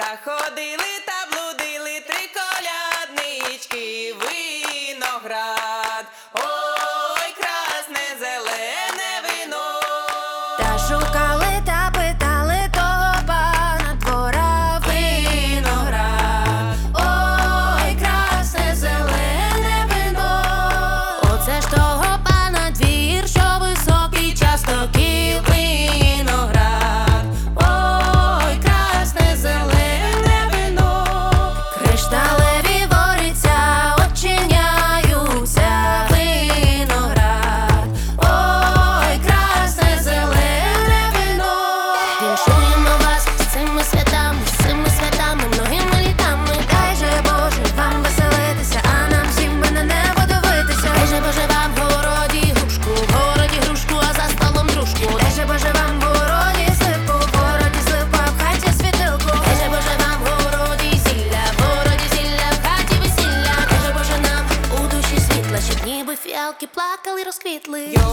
ходили та блудили три коляднички, виноград, ой, красне зелене вино. Та шукали та питали того пана двора виноград, ой, красне зелене вино. Оце ж того пана двір, що високий частокіл виноград, ой, красне зелене вино. Кришталеві воріця очиняються виноград, ой, красне зелене вино. Віншуємо вас з цими святами, многими літами. Дай же Боже вам веселитися, а нам всім би на небо дивитися. Дай же Боже вам в городі грушку, а за столом дружку. Дай же Боже вам в городі сливку, в хаті світилку. Дай же Боже вам в городі зілля, в хаті весілля. Дай же Боже нам у душі світла, щоб ніби фіалки плакали, розквітли.